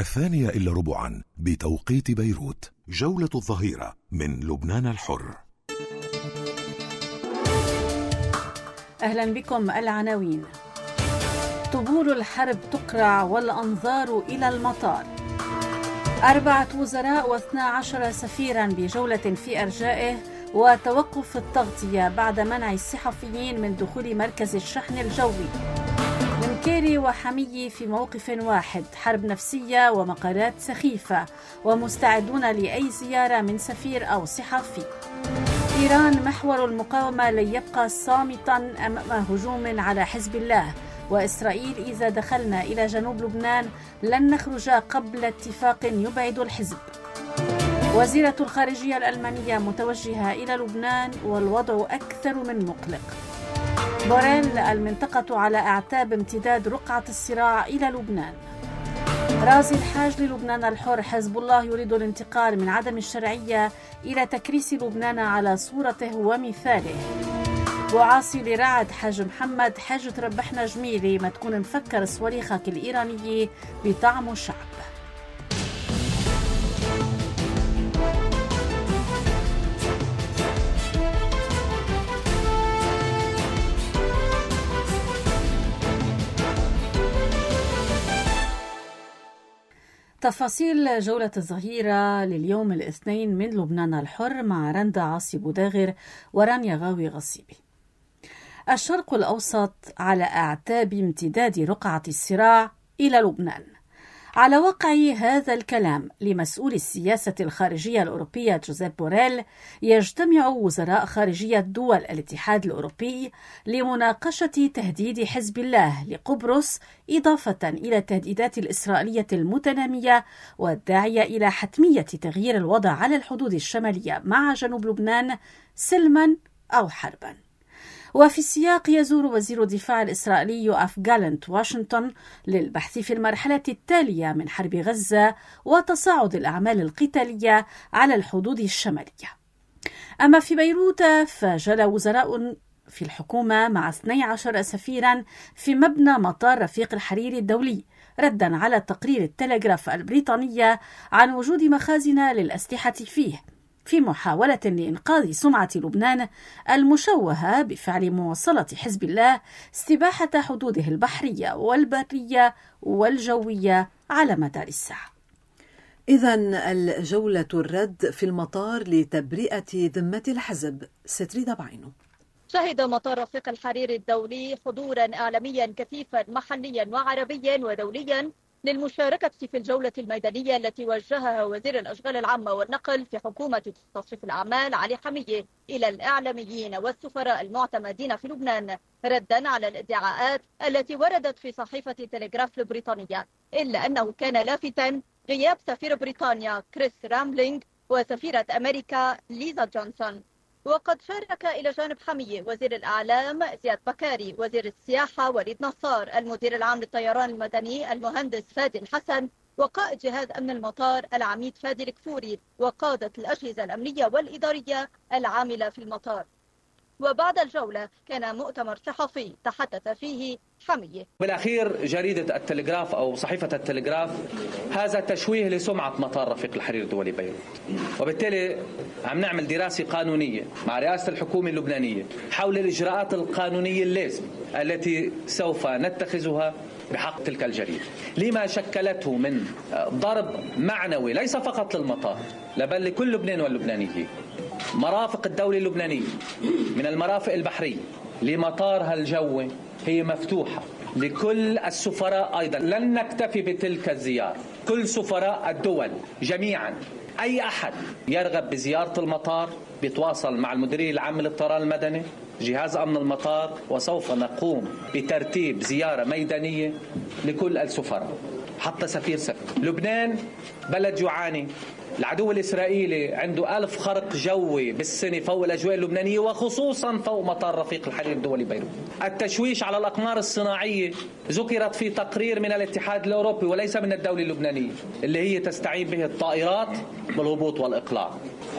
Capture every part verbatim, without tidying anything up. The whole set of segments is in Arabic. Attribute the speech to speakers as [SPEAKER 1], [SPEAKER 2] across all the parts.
[SPEAKER 1] الثانية إلا ربعا بتوقيت بيروت. جولة الظهيرة من لبنان الحر.
[SPEAKER 2] أهلا بكم. العناوين: طبول الحرب تقرع والأنظار إلى المطار. أربعة وزراء واثنا عشر سفيرا بجولة في أرجائه، وتوقف التغطية بعد منع الصحفيين من دخول مركز الشحن الجوي. منكيري وحمية في موقف واحد، حرب نفسية ومقالات سخيفة، ومستعدون لأي زيارة من سفير أو صحفي. إيران محور المقاومة لن يبقى صامتا أمام هجوم على حزب الله. وإسرائيل: إذا دخلنا إلى جنوب لبنان لن نخرج قبل اتفاق يبعد الحزب. وزيرة الخارجية الألمانية متوجهة إلى لبنان والوضع أكثر من مقلق. بوريل: المنطقة على أعتاب امتداد رقعة الصراع إلى لبنان. رازي الحاج للبنان الحر: حزب الله يريد الانتقال من عدم الشرعية إلى تكريس لبنان على صورته ومثاله. وعاصي لرعد حاج محمد: حاج تربحنا جميلي ما تكون مفكر صواريخك الإيرانية بطعم الشعب. تفاصيل جولة الظهيرة لليوم الاثنين من لبنان الحر مع رندا عاصي بوداغر ورانيا غاوي غصيبي. الشرق الأوسط على أعتاب امتداد رقعة الصراع إلى لبنان. على وقع هذا الكلام لمسؤول السياسة الخارجية الأوروبية جوزيب بوريل، يجتمع وزراء خارجية دول الاتحاد الأوروبي لمناقشة تهديد حزب الله لقبرص، إضافة إلى التهديدات الإسرائيلية المتنامية والداعية إلى حتمية تغيير الوضع على الحدود الشمالية مع جنوب لبنان سلما أو حربا. وفي السياق يزور وزير الدفاع الإسرائيلي يوآف جالنت واشنطن للبحث في المرحلة التالية من حرب غزة وتصاعد الأعمال القتالية على الحدود الشمالية. أما في بيروت فجلى وزراء في الحكومة مع اثني عشر سفيرا في مبنى مطار رفيق الحريري الدولي، ردا على تقرير التلغراف البريطانية عن وجود مخازن للأسلحة فيه، في محاولة لإنقاذ سمعة لبنان المشوهة بفعل مواصلة حزب الله استباحة حدوده البحرية والبرية والجوية على مدار الساعة.
[SPEAKER 3] إذن الجولة الرد في المطار لتبرئة ذمة الحزب. ستريد بعينه.
[SPEAKER 4] شهد مطار رفيق الحريري الدولي حضورا إعلاميا كثيفا محليا وعربيا ودوليا للمشاركة في الجولة الميدانية التي وجهها وزير الأشغال العامة والنقل في حكومة تصريف الأعمال علي حمية إلى الإعلاميين والسفراء المعتمدين في لبنان، ردا على الادعاءات التي وردت في صحيفة تلغراف البريطانية، إلا أنه كان لافتا غياب سفير بريطانيا كريس رامبلينغ وسفيرة أمريكا ليزا جونسون. وقد شارك إلى جانب حمية وزير الأعلام زياد بكاري، وزير السياحة وليد نصار، المدير العام للطيران المدني المهندس فادي الحسن، وقائد جهاز أمن المطار العميد فادي الكفوري، وقادة الأجهزة الأمنية والإدارية العاملة في المطار. وبعد الجولة كان مؤتمر صحفي تحدث فيه حمية.
[SPEAKER 5] بالأخير جريدة التلغراف أو صحيفة التلغراف هذا تشويه لسمعة مطار رفيق الحريري الدولي بيروت، وبالتالي عم نعمل دراسة قانونية مع رئاسة الحكومة اللبنانية حول الإجراءات القانونية اللازمة التي سوف نتخذها بحق تلك الجريدة لما شكلته من ضرب معنوي ليس فقط للمطار بل لكل لبنان واللبنانيين. مرافق الدولة اللبنانية من المرافق البحرية لمطارها الجوي هي مفتوحة لكل السفراء. أيضا لن نكتفي بتلك الزيارة، كل سفراء الدول جميعا أي أحد يرغب بزيارة المطار بيتواصل مع المديرية العامة للطيران المدني جهاز أمن المطار، وسوف نقوم بترتيب زيارة ميدانية لكل السفراء حتى سفير سفير. لبنان بلد يعاني، العدو الإسرائيلي عنده ألف خرق جوي بالسنة فوق الأجواء اللبنانية وخصوصا فوق مطار رفيق الحريري الدولي بيروت. التشويش على الأقمار الصناعية ذكرت في تقرير من الاتحاد الأوروبي وليس من الدولة اللبنانية اللي هي تستعين به الطائرات بالهبوط والإقلاع.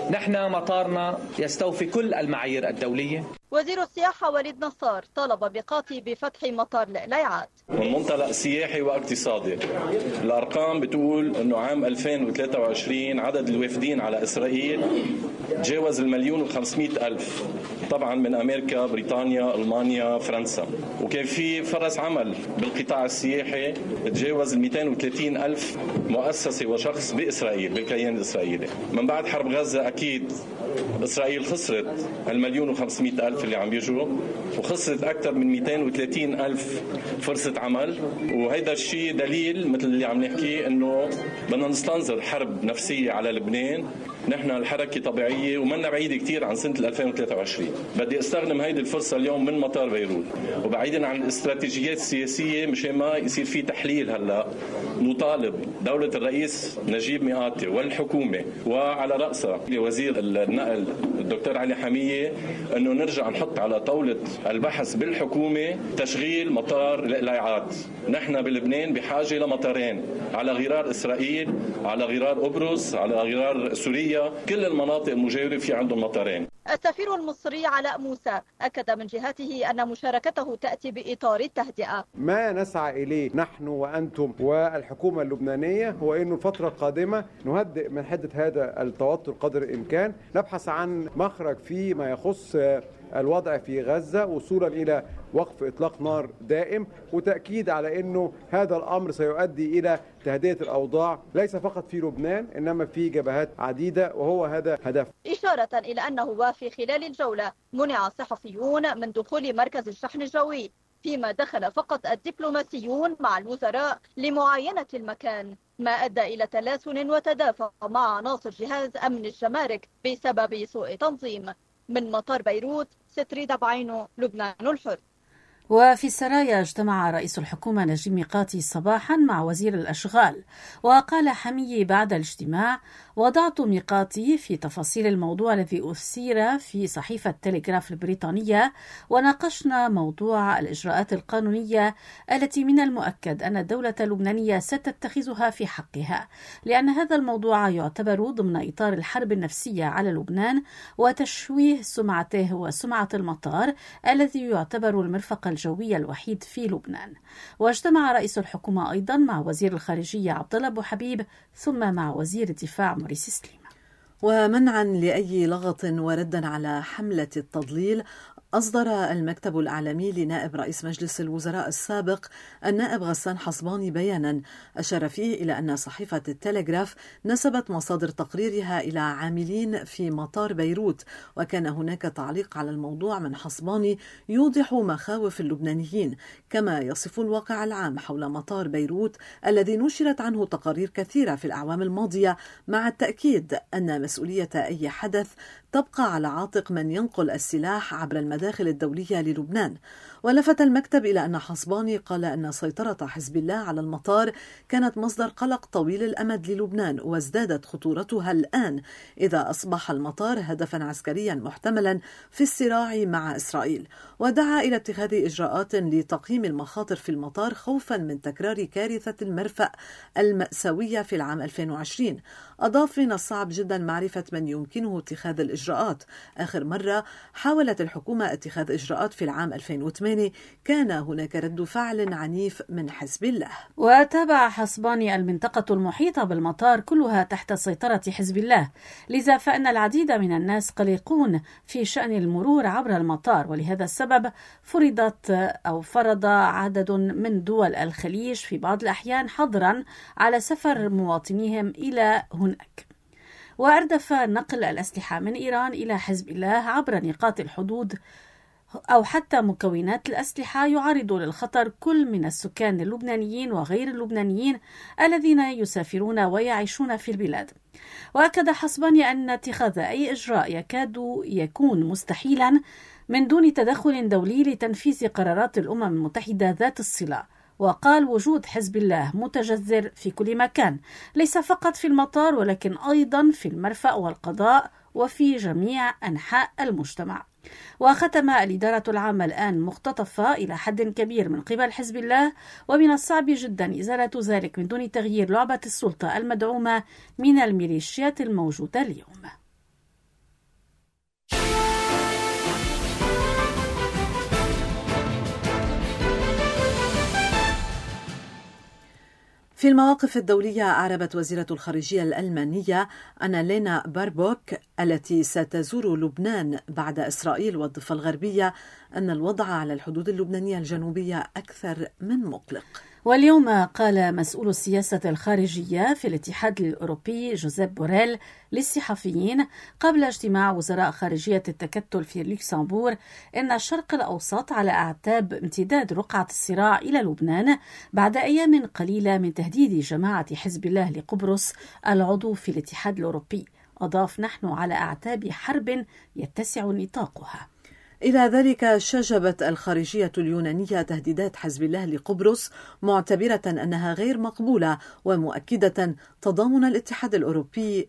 [SPEAKER 5] نحن مطارنا يستوفي كل المعايير الدولية.
[SPEAKER 4] وزير السياحة وليد نصار طلب ميقاتي بفتح مطار القليعات.
[SPEAKER 6] من منطلق سياحي واقتصادي، الأرقام بتقول أنه عام ألفين وثلاثة وعشرين عدد الوافدين على إسرائيل تجاوز المليون وخمسمائة ألف، طبعا من أمريكا، بريطانيا، ألمانيا، فرنسا، وكان في فرص عمل بالقطاع السياحي تجاوز مئتين وثلاثين ألف مؤسسة وشخص بإسرائيل بالكيان الإسرائيلي. من بعد حرب غزة أكيد إسرائيل خسرت المليون وخمسمائة ألف اللي عم يجوا، وخسرت أكثر من مئتين وثلاثين ألف فرصة عمل، وهذا الشيء دليل مثل اللي عم نحكي إنه بدنا نستنظر حرب نفسية على لبنان. نحن الحركة طبيعية ومنا بعيدة كتير عن سنة ألفين وثلاثة وعشرين. بدي استخدم هيدي الفرصة اليوم من مطار بيروت، وبعيدا عن الاستراتيجيات السياسية مشان ما يصير في تحليل هلا، نطالب دولة الرئيس نجيب ميقاتي والحكومة وعلى رأسها وزير النقل الدكتور علي حمية انه نرجع نحط على طاولة البحث بالحكومة تشغيل مطار القليعات. نحن بلبنان بحاجة لمطارين على غرار إسرائيل، على غرار قبرص، على غرار سوريا، كل المناطق المجاورة في عندهم مطارين.
[SPEAKER 4] السفير المصري علاء موسى أكد من جهته أن مشاركته تأتي بإطار التهدئة.
[SPEAKER 7] ما نسعى إليه نحن وأنتم والحكومة اللبنانية هو أنه الفترة القادمة نهدئ من حدة هذا التوتر قدر الإمكان، نبحث عن مخرج فيما يخص الوضع في غزة وصولا إلى وقف إطلاق نار دائم، وتأكيد على أنه هذا الأمر سيؤدي إلى تهدئة الأوضاع ليس فقط في لبنان إنما في جبهات عديدة، وهو هذا هدف.
[SPEAKER 4] إشارة إلى أنه وفي خلال الجولة منع الصحفيون من دخول مركز الشحن الجوي، فيما دخل فقط الدبلوماسيون مع الوزراء لمعاينة المكان، ما أدى إلى تلاسن وتدافع مع عناصر جهاز أمن الجمارك بسبب سوء تنظيم. من مطار بيروت، ستريدة بعينو، لبنان الحر.
[SPEAKER 2] وفي السرايا اجتمع رئيس الحكومة نجيب ميقاتي صباحا مع وزير الأشغال، وقال حمية بعد الاجتماع: وضعت ميقاتي في تفاصيل الموضوع الذي أثير في صحيفة تلغراف البريطانية، وناقشنا موضوع الإجراءات القانونية التي من المؤكد أن الدولة اللبنانية ستتخذها في حقها، لأن هذا الموضوع يعتبر ضمن إطار الحرب النفسية على لبنان وتشويه سمعته وسمعة المطار الذي يعتبر المرفق الجوي الوحيد في لبنان. واجتمع رئيس الحكومة أيضا مع وزير الخارجية عبد الله أبو حبيب، ثم مع وزير الدفاع موريس سليمة.
[SPEAKER 3] ومنعا لأي لغط وردا على حملة التضليل، أصدر المكتب الإعلامي لنائب رئيس مجلس الوزراء السابق النائب غسان حصباني بيانا أشار فيه إلى أن صحيفة التلغراف نسبت مصادر تقريرها إلى عاملين في مطار بيروت، وكان هناك تعليق على الموضوع من حصباني يوضح مخاوف اللبنانيين، كما يصف الواقع العام حول مطار بيروت الذي نشرت عنه تقارير كثيرة في الأعوام الماضية، مع التأكيد أن مسؤولية أي حدث تبقى على عاتق من ينقل السلاح عبر المداخل الدولية للبنان. ولفت المكتب إلى أن حصباني قال أن سيطرة حزب الله على المطار كانت مصدر قلق طويل الأمد للبنان، وازدادت خطورتها الآن إذا أصبح المطار هدفا عسكريا محتملا في الصراع مع إسرائيل، ودعا إلى اتخاذ إجراءات لتقييم المخاطر في المطار خوفا من تكرار كارثة المرفأ المأساوية في العام ألفين وعشرين. أضاف: من الصعب جدا معرفة من يمكنه اتخاذ الإجراءات. آخر مرة حاولت الحكومة اتخاذ إجراءات في العام ألفين وثمانية، كان هناك رد فعل عنيف من حزب الله.
[SPEAKER 2] وتابع حصباني: المنطقة المحيطة بالمطار كلها تحت سيطرة حزب الله، لذا فإن العديد من الناس قلقون في شأن المرور عبر المطار، ولهذا السبب فرضت أو فرض عدد من دول الخليج في بعض الأحيان حظرا على سفر مواطنيهم إلى هناك. وأردف نقل الأسلحة من إيران إلى حزب الله عبر نقاط الحدود أو حتى مكونات الأسلحة يعرض للخطر كل من السكان اللبنانيين وغير اللبنانيين الذين يسافرون ويعيشون في البلاد. وأكد حصباني أن اتخاذ أي إجراء يكاد يكون مستحيلا من دون تدخل دولي لتنفيذ قرارات الأمم المتحدة ذات الصلة. وقال: وجود حزب الله متجذر في كل مكان، ليس فقط في المطار ولكن أيضا في المرفأ والقضاء وفي جميع أنحاء المجتمع. وختم: الإدارة العامة الآن مختطفة إلى حد كبير من قبل حزب الله، ومن الصعب جدا إزالة ذلك من دون تغيير لعبة السلطة المدعومة من الميليشيات الموجودة اليوم.
[SPEAKER 3] في المواقف الدولية، أعربت وزيرة الخارجية الألمانية أنالينا باربوك التي ستزور لبنان بعد إسرائيل والضفة الغربية أن الوضع على الحدود اللبنانية الجنوبية أكثر من مقلق.
[SPEAKER 2] واليوم قال مسؤول السياسة الخارجية في الاتحاد الأوروبي جوزيب بوريل للصحفيين قبل اجتماع وزراء خارجية التكتل في لوكسمبورغ إن الشرق الأوسط على أعتاب امتداد رقعة الصراع إلى لبنان بعد أيام قليلة من تهديد جماعة حزب الله لقبرص العضو في الاتحاد الأوروبي. أضاف: نحن على أعتاب حرب يتسع نطاقها.
[SPEAKER 3] إلى ذلك شجبت الخارجية اليونانية تهديدات حزب الله لقبرص، معتبرة أنها غير مقبولة ومؤكدة تضامن الاتحاد الأوروبي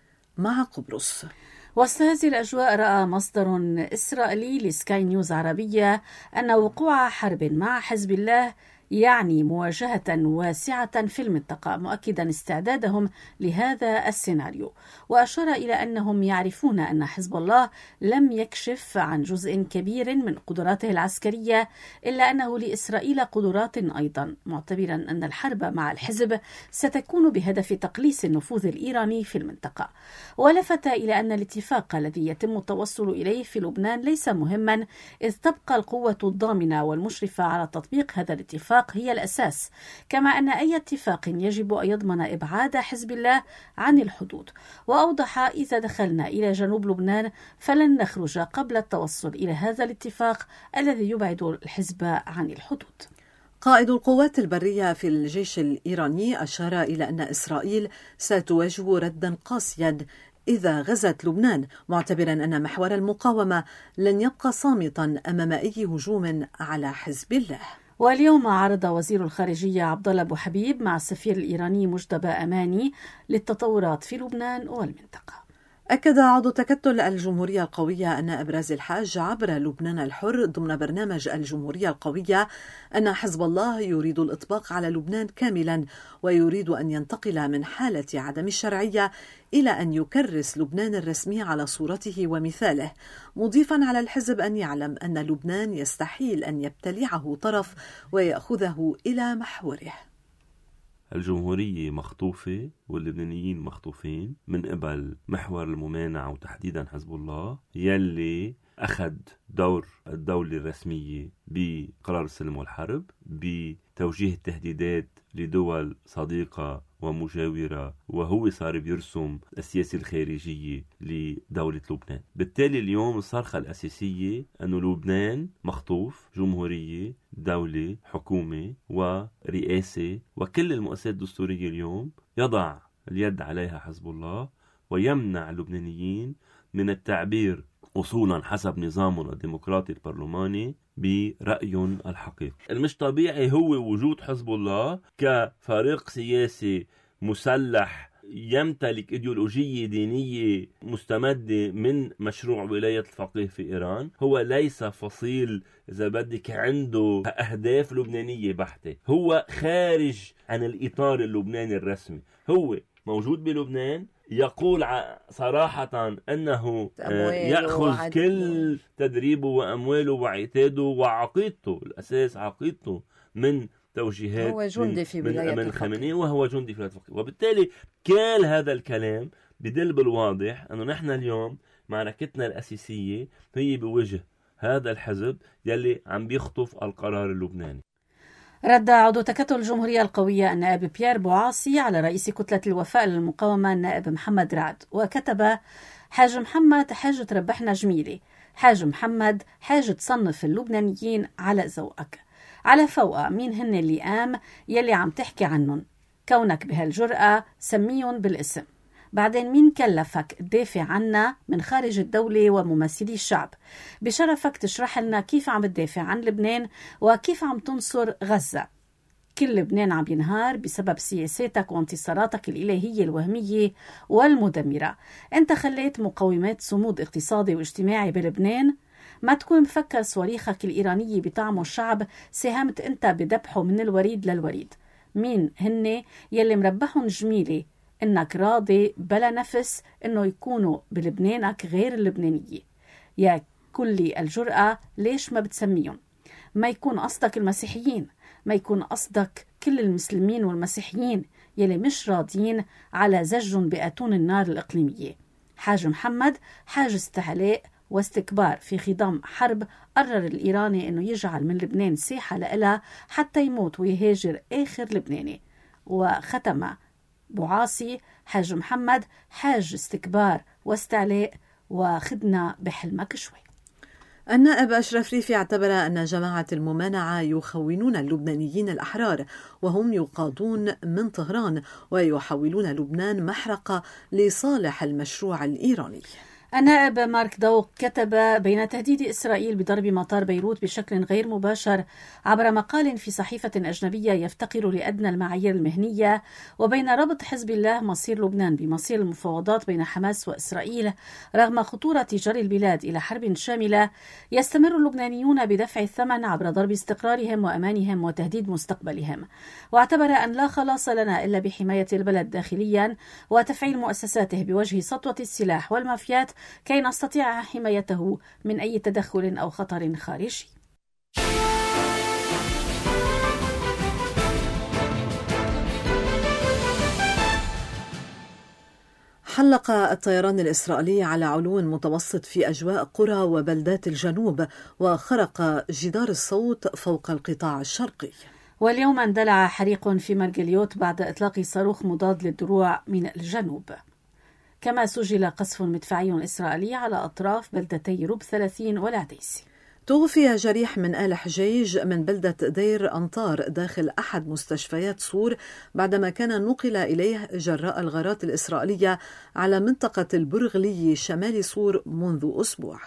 [SPEAKER 3] مع قبرص.
[SPEAKER 2] وسط هذه الأجواء رأى مصدر إسرائيلي لسكاي نيوز عربية أن وقوع حرب مع حزب الله يعني مواجهة واسعة في المنطقة، مؤكدا استعدادهم لهذا السيناريو. وأشار إلى أنهم يعرفون أن حزب الله لم يكشف عن جزء كبير من قدراته العسكرية، إلا أنه لإسرائيل قدرات أيضا، معتبرا أن الحرب مع الحزب ستكون بهدف تقليص النفوذ الإيراني في المنطقة. ولفت إلى أن الاتفاق الذي يتم التوصل إليه في لبنان ليس مهما، إذ تبقى القوة الضامنة والمشرفة على تطبيق هذا الاتفاق هي الأساس، كما أن أي اتفاق يجب أن يضمن إبعاد حزب الله عن الحدود. وأوضح: إذا دخلنا إلى جنوب لبنان فلن نخرج قبل التوصل إلى هذا الاتفاق الذي يبعد الحزب عن الحدود.
[SPEAKER 3] قائد القوات البرية في الجيش الإيراني أشار إلى أن إسرائيل ستواجه ردا قاسيا إذا غزت لبنان، معتبرا أن محور المقاومة لن يبقى صامتا أمام أي هجوم على حزب الله.
[SPEAKER 2] واليوم عرض وزير الخارجية عبد الله أبو حبيب مع السفير الإيراني مجتبى أماني للتطورات في لبنان والمنطقة.
[SPEAKER 3] أكد عضو تكتل الجمهورية القوية أن إبراز الحاج عبر لبنان الحر ضمن برنامج الجمهورية القوية أن حزب الله يريد الإطباق على لبنان كاملا، ويريد أن ينتقل من حالة عدم الشرعية إلى أن يكرس لبنان الرسمي على صورته ومثاله، مضيفا على الحزب أن يعلم أن لبنان يستحيل أن يبتلعه طرف ويأخذه إلى محوره.
[SPEAKER 8] الجمهورية مخطوفة واللبنانيين مخطوفين من قبل محور الممانعة وتحديدا حزب الله يلي أخذ دور الدولة الرسمية بقرار السلم والحرب، بتوجيه التهديدات لدول صديقة ومجاورة، وهو صار بيرسم السياسة الخارجية لدولة لبنان. بالتالي اليوم الصرخة الأساسية أنه لبنان مخطوف، جمهورية، دولة، حكومة ورئاسة، وكل المؤسسات الدستورية اليوم يضع اليد عليها حزب الله ويمنع اللبنانيين من التعبير أصولا حسب نظامهم الديمقراطي البرلماني برأيهم الحقيقي. المش طبيعي هو وجود حزب الله كفريق سياسي مسلح يمتلك إيديولوجية دينية مستمدة من مشروع ولاية الفقيه في إيران. هو ليس فصيل إذا بدك عنده أهداف لبنانية بحتة، هو خارج عن الإطار اللبناني الرسمي. هو موجود بلبنان، يقول صراحة أنه يأخذ كل تدريبه وأمواله وعتاده وعقيدته، الأساس عقيدته من توجيهات
[SPEAKER 9] هو جندي في ولاية
[SPEAKER 8] الخامنئي، وهو جندي في ولاية الفقيه. وبالتالي كل هذا الكلام بدل بالواضح أنه نحن اليوم معركتنا الأساسية هي بوجه هذا الحزب يلي عم بيخطف القرار اللبناني.
[SPEAKER 2] رد عضو تكتل الجمهورية القوية النائب بيير بوعاصي على رئيس كتلة الوفاء للمقاومة النائب محمد رعد، وكتب: حاج محمد حاجة تربحنا جميلة، حاج محمد حاجة تصنف اللبنانيين على ذوقك، على فوقة مين هن اللي قام يلي عم تحكي عنهم، كونك بهالجرأة سميهم بالاسم. بعدين مين كلفك تدافع عنا من خارج الدولة وممثلي الشعب؟ بشرفك تشرح لنا كيف عم تدافع عن لبنان وكيف عم تنصر غزة. كل لبنان عم ينهار بسبب سياساتك وانتصاراتك الإلهية الوهمية والمدمرة. انت خليت مقومات صمود اقتصادي واجتماعي بلبنان. ما تكون مفكر صواريخك الإيرانية بطعمه الشعب ساهمت انت بدبحه من الوريد للوريد. مين هن يلي مربحهم جميلة إنك راضي بلا نفس إنه يكونوا بلبنانك غير اللبنانية؟ يا كل الجرأة ليش ما بتسميهم؟ ما يكون قصدك المسيحيين؟ ما يكون قصدك كل المسلمين والمسيحيين يلي مش راضيين على زجهم بأتون النار الإقليمية. حاج محمد حاج استعلاء واستكبار في خضم حرب قرر الإيراني أنه يجعل من لبنان ساحة لإلها حتى يموت ويهاجر آخر لبناني. وختم بوعاصي حاج محمد حاج استكبار واستعلاء وخدنا بحلمك شوي.
[SPEAKER 3] النائب أشرف ريفي اعتبر أن جماعة الممانعة يخونون اللبنانيين الأحرار وهم يقادون من طهران ويحولون لبنان محرقة لصالح المشروع الإيراني.
[SPEAKER 2] النائب مارك دوق كتب بين تهديد إسرائيل بضرب مطار بيروت بشكل غير مباشر عبر مقال في صحيفة أجنبية يفتقر لأدنى المعايير المهنية وبين ربط حزب الله مصير لبنان بمصير المفاوضات بين حماس وإسرائيل رغم خطورة جري البلاد إلى حرب شاملة يستمر اللبنانيون بدفع الثمن عبر ضرب استقرارهم وأمانهم وتهديد مستقبلهم. واعتبر أن لا خلاص لنا إلا بحماية البلد داخليا وتفعيل مؤسساته بوجه سطوة السلاح والمافيات كي نستطيع حمايته من أي تدخل أو خطر خارجي.
[SPEAKER 3] حلق الطيران الإسرائيلي على علو متوسط في أجواء قرى وبلدات الجنوب وخرق جدار الصوت فوق القطاع الشرقي.
[SPEAKER 2] واليوم اندلع حريق في مرجليوت بعد إطلاق صاروخ مضاد للدروع من الجنوب. كما سجل قصف مدفعي إسرائيلي على أطراف بلدتي رب ثلاثين والعديسي.
[SPEAKER 3] توفي جريح من آل حجيج من بلدة دير أنطار داخل أحد مستشفيات صور بعدما كان نقل إليه جراء الغارات الإسرائيلية على منطقة البرغلي شمال صور منذ أسبوع.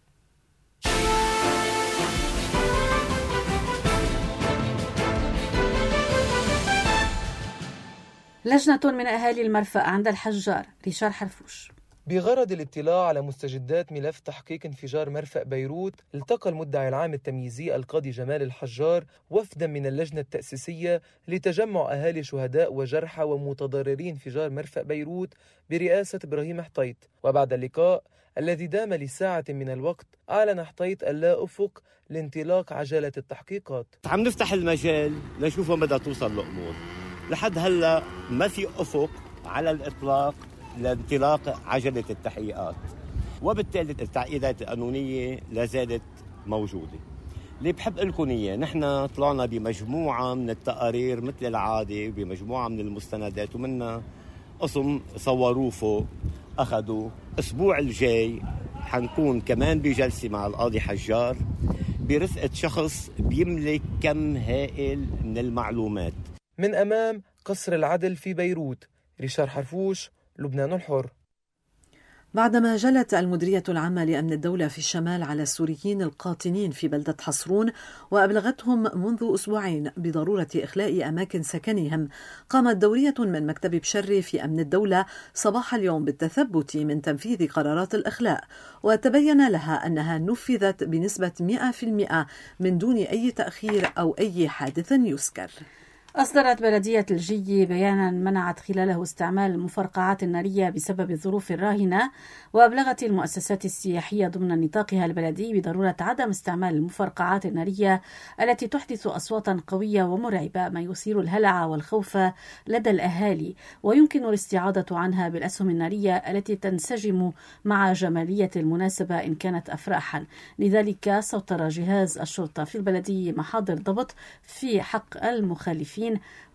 [SPEAKER 2] لجنة من أهالي المرفأ عند الحجار ريشار حرفوش.
[SPEAKER 9] بغرض الاطلاع على مستجدات ملف تحقيق انفجار مرفأ بيروت التقى المدعي العام التمييزي القاضي جمال الحجار وفدا من اللجنة التأسيسية لتجمع أهالي شهداء وجرحى ومتضررين انفجار مرفأ بيروت برئاسة إبراهيم حطيط. وبعد اللقاء الذي دام لساعة من الوقت أعلن حطيط اللا أفق لانطلاق عجلة التحقيقات.
[SPEAKER 10] عم نفتح المجال لنشوف وين بدها توصل الأمور. لحد هلا ما في أفق على الإطلاق لانطلاق عجلة التحقيقات، وبالتالي التعقيدات القانونية لا زالت موجودة. اللي بحب لكم إياه نحن طلعنا بمجموعة من التقارير مثل العادة بمجموعة من المستندات ومنها قسم صوروه فوق أخذوا. أسبوع الجاي حنكون كمان بجلسة مع القاضي حجار برفقة شخص بيملك كم هائل من المعلومات.
[SPEAKER 9] من أمام قصر العدل في بيروت، ريشار حرفوش، لبنان الحر.
[SPEAKER 3] بعدما جلت المديرية العامة لأمن الدولة في الشمال على السوريين القاطنين في بلدة حصرون وأبلغتهم منذ أسبوعين بضرورة إخلاء أماكن سكنهم، قامت دورية من مكتب بشري في أمن الدولة صباح اليوم بالتثبت من تنفيذ قرارات الإخلاء، وتبين لها أنها نفذت بنسبة مئة بالمئة من دون أي تأخير أو أي حادث يذكر.
[SPEAKER 2] أصدرت بلدية الجي بيانا منعت خلاله استعمال المفرقعات النارية بسبب الظروف الراهنة، وأبلغت المؤسسات السياحية ضمن نطاقها البلدي بضرورة عدم استعمال المفرقعات النارية التي تحدث أصواتا قوية ومرعبة ما يثير الهلع والخوف لدى الأهالي، ويمكن الاستعاضة عنها بالأسهم النارية التي تنسجم مع جمالية المناسبة إن كانت أفراحا. لذلك سطر جهاز الشرطة في البلدية محاضر ضبط في حق المخالفين،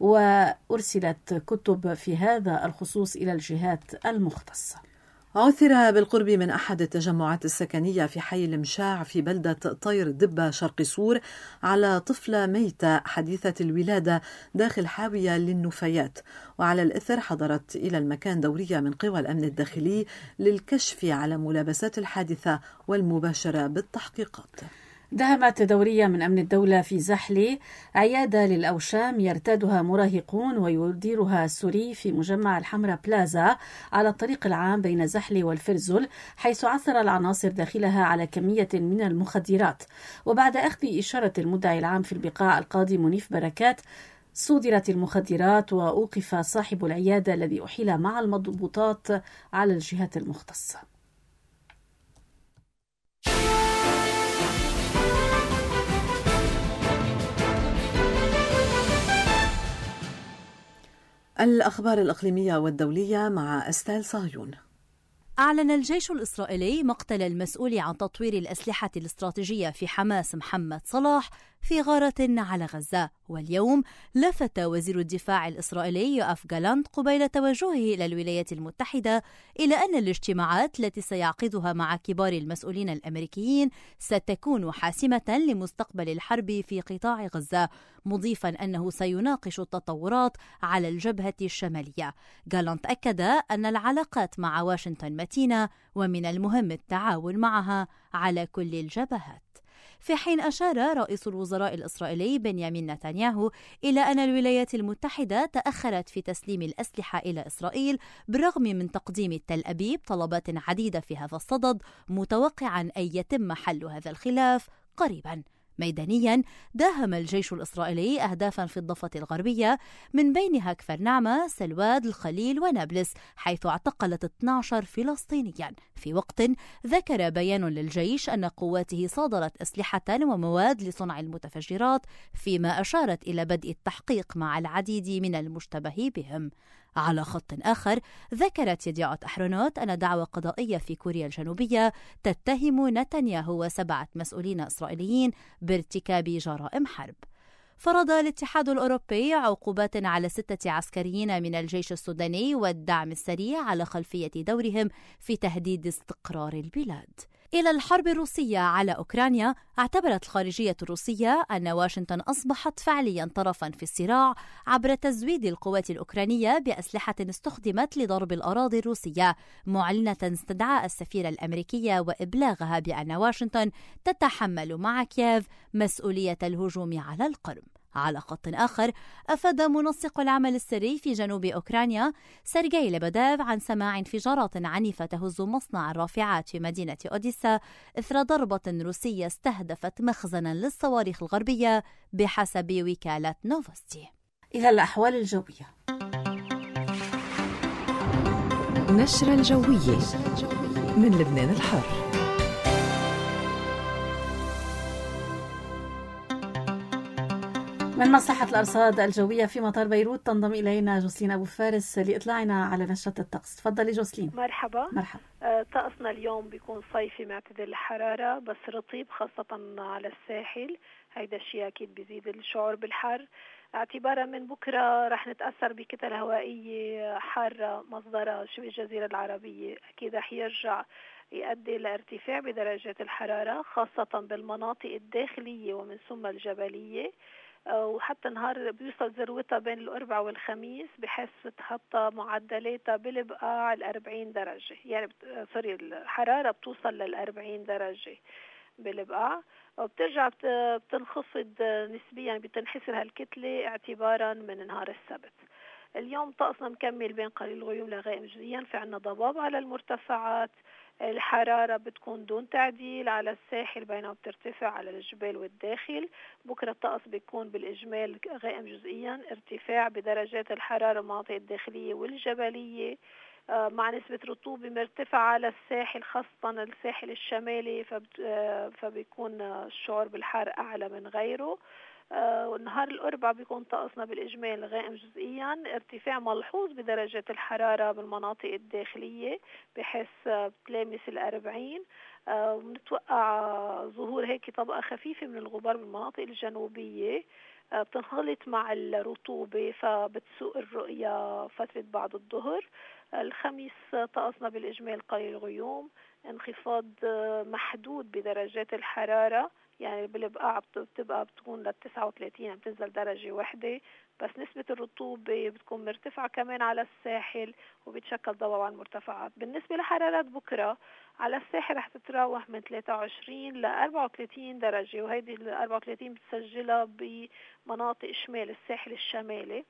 [SPEAKER 2] وأرسلت كتب في هذا الخصوص إلى الجهات المختصة.
[SPEAKER 3] عثر بالقرب من أحد التجمعات السكنية في حي المشاع في بلدة طير دبة شرق سور على طفلة ميتة حديثة الولادة داخل حاوية للنفايات، وعلى الإثر حضرت إلى المكان دورية من قوى الأمن الداخلي للكشف على ملابسات الحادثة والمباشرة بالتحقيقات.
[SPEAKER 2] دهمت دورية من أمن الدولة في زحلي عيادة للأوشام يرتادها مراهقون ويديرها سوري في مجمع الحمراء بلازا على الطريق العام بين زحلي والفرزل، حيث عثر العناصر داخلها على كمية من المخدرات. وبعد أخذ إشارة المدعي العام في البقاع القاضي منيف بركات صدرت المخدرات وأوقف صاحب العيادة الذي أحيل مع المضبوطات على الجهات المختصة.
[SPEAKER 3] الأخبار الإقليمية والدولية مع أستال صهيون.
[SPEAKER 11] أعلن الجيش الإسرائيلي مقتل المسؤول عن تطوير الأسلحة الاستراتيجية في حماس محمد صلاح في غارة على غزة. واليوم لفت وزير الدفاع الإسرائيلي يوآف جالانت قبيل توجهه إلى الولايات المتحدة إلى أن الاجتماعات التي سيعقدها مع كبار المسؤولين الأمريكيين ستكون حاسمة لمستقبل الحرب في قطاع غزة، مضيفا أنه سيناقش التطورات على الجبهة الشمالية. جالانت أكد أن العلاقات مع واشنطن متينة ومن المهم التعاون معها على كل الجبهات. في حين أشار رئيس الوزراء الإسرائيلي بنيامين نتنياهو إلى أن الولايات المتحدة تأخرت في تسليم الأسلحة إلى إسرائيل بالرغم من تقديم تل أبيب طلبات عديدة في هذا الصدد، متوقعا أن يتم حل هذا الخلاف قريبا. ميدانيا داهم الجيش الإسرائيلي أهدافا في الضفة الغربية من بينها كفر نعمة، سلواد، الخليل ونابلس، حيث اعتقلت اثني عشر فلسطينيا. في وقت ذكر بيان للجيش أن قواته صادرت أسلحة ومواد لصنع المتفجرات، فيما أشارت إلى بدء التحقيق مع العديد من المشتبه بهم. على خط آخر ذكرت يديعة أحرونوت أن دعوى قضائية في كوريا الجنوبية تتهم نتنياهو وسبعة مسؤولين إسرائيليين بارتكاب جرائم حرب. فرض الاتحاد الأوروبي عقوبات على ستة عسكريين من الجيش السوداني والدعم السريع على خلفية دورهم في تهديد استقرار البلاد. إلى الحرب الروسية على أوكرانيا، اعتبرت الخارجية الروسية أن واشنطن أصبحت فعليا طرفا في الصراع عبر تزويد القوات الأوكرانية بأسلحة استخدمت لضرب الأراضي الروسية، معلنة استدعاء السفير الأمريكي وإبلاغها بأن واشنطن تتحمل مع كييف مسؤولية الهجوم على القرم. على خط آخر، أفاد منسق العمل السري في جنوب أوكرانيا سيرجي لبداف عن سماع انفجارات عنيفة تهز مصنع الرافعات في مدينة أوديسا إثر ضربة روسية استهدفت مخزنا للصواريخ الغربية بحسب وكالة نوفوستي.
[SPEAKER 2] إلى الأحوال الجوية.
[SPEAKER 12] نشرة الجوية من لبنان الحر.
[SPEAKER 2] من مصلحة الأرصاد الجوية في مطار بيروت تنضم إلينا جوسلين أبو فارس لإطلاعنا على نشرة الطقس. تفضلي جوسلين.
[SPEAKER 13] مرحبا.
[SPEAKER 2] مرحبا.
[SPEAKER 13] أه طقسنا اليوم بيكون صيفي معتدل الحرارة، بس رطيب خاصة على الساحل. هيدا الشيء أكيد بيزيد الشعور بالحر. اعتبارا من بكرة رح نتأثر بكتل هوائية حارة مصدرها شبه الجزيرة العربية، أكيد رح يرجع يؤدي لارتفاع بدرجات الحرارة خاصة بالمناطق الداخلية ومن ثم الجبلية، وحتى نهار بيوصل ذروتها بين الأربعاء والخميس بحيث تتخطى معدلاتها بالبقاع الأربعين درجة، يعني سوري الحرارة بتوصل للأربعين درجة بالبقاع، وبترجع بتنخفض نسبيا، بتنحسر هالكتلة اعتبارا من نهار السبت. اليوم طقسنا مكمل بين قليل غيوم لغائم جزئيا، في عنا ضباب على المرتفعات، الحرارة بتكون دون تعديل على الساحل بينما بترتفع على الجبال والداخل. بكرة الطقس بيكون بالإجمال غائم جزئيا، ارتفاع بدرجات الحرارة المناطق الداخلية والجبلية مع نسبة رطوبة مرتفعة على الساحل خاصة الساحل الشمالي، فبيكون الشعور بالحر أعلى من غيره. آه نهار الأربعاء بيكون طقسنا بالإجمال غائم جزئيا، ارتفاع ملحوظ بدرجات الحرارة بالمناطق الداخلية بحيث بتلامس الأربعين، آه ونتوقع ظهور هيك طبقة خفيفة من الغبار بالمناطق الجنوبية آه بتنخلط مع الرطوبة فبتسوء الرؤية فترة بعد الظهر. الخميس طقسنا بالإجمال قليل غيوم، انخفاض محدود بدرجات الحرارة، يعني بالبقاع بتبقى بتكون للتسعة وثلاثين، بتنزل درجة واحدة، بس نسبة الرطوبة بتكون مرتفعة كمان على الساحل وبتشكل ضباب على المرتفعات. بالنسبة لحرارات بكرة على الساحل رح تتراوح من ثلاثة وعشرين ل أربعة وثلاثين درجة، وهيدي ال أربعة وثلاثين بتسجلها بمناطق شمال الساحل الشمالي،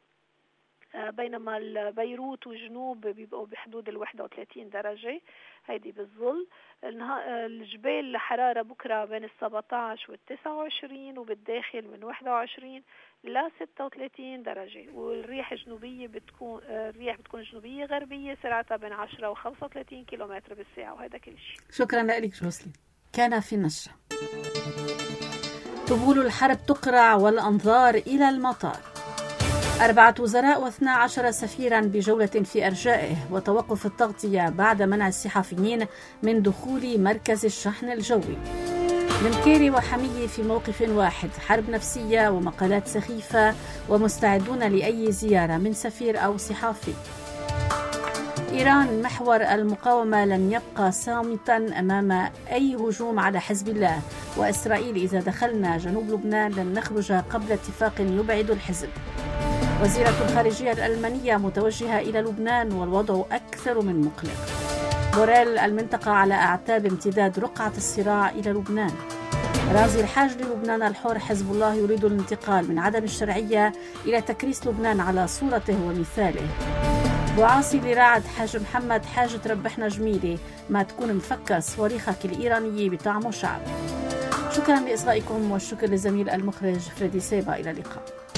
[SPEAKER 13] بينما بيروت وجنوب بيبقوا بحدود ال واحد وثلاثين درجة هيدي بالظل. الجبال حرارة بكرة بين ال سبعة عشر وال تسعة وعشرين، وبالداخل من واحد وعشرين ل ستة وثلاثين درجة، والرياح الجنوبية بتكون الرياح بتكون جنوبية غربية سرعتها بين عشرة و خمسة وثلاثين كيلومتر بالساعة، وهذا كل شيء.
[SPEAKER 2] شكرا لك جوسلين. كان في النشرة. طبول الحرب تقرع والأنظار إلى المطار. أربعة وزراء واثنا عشر سفيرا بجولة في أرجائه، وتوقف التغطية بعد منع الصحفيين من دخول مركز الشحن الجوي. المكيري وحمية في موقف واحد، حرب نفسية ومقالات سخيفة ومستعدون لأي زيارة من سفير أو صحافي. إيران محور المقاومة لن يبقى صامتا أمام أي هجوم على حزب الله، وإسرائيل إذا دخلنا جنوب لبنان لن نخرج قبل اتفاق يبعد الحزب. وزيرة الخارجية الألمانية متوجهة إلى لبنان والوضع أكثر من مقلق. بوريل المنطقة على أعتاب امتداد رقعة الصراع إلى لبنان. رازي الحاج للبنان الحر، حزب الله يريد الانتقال من عدم الشرعية إلى تكريس لبنان على صورته ومثاله. وعاصي لراعد حاج محمد، حاجة تربحنا جميلة ما تكون مفكر صواريخك الإيرانية بطعم وشعب. شكرا لإصغائكم والشكر للزميل المخرج فريدي سيبا. إلى اللقاء.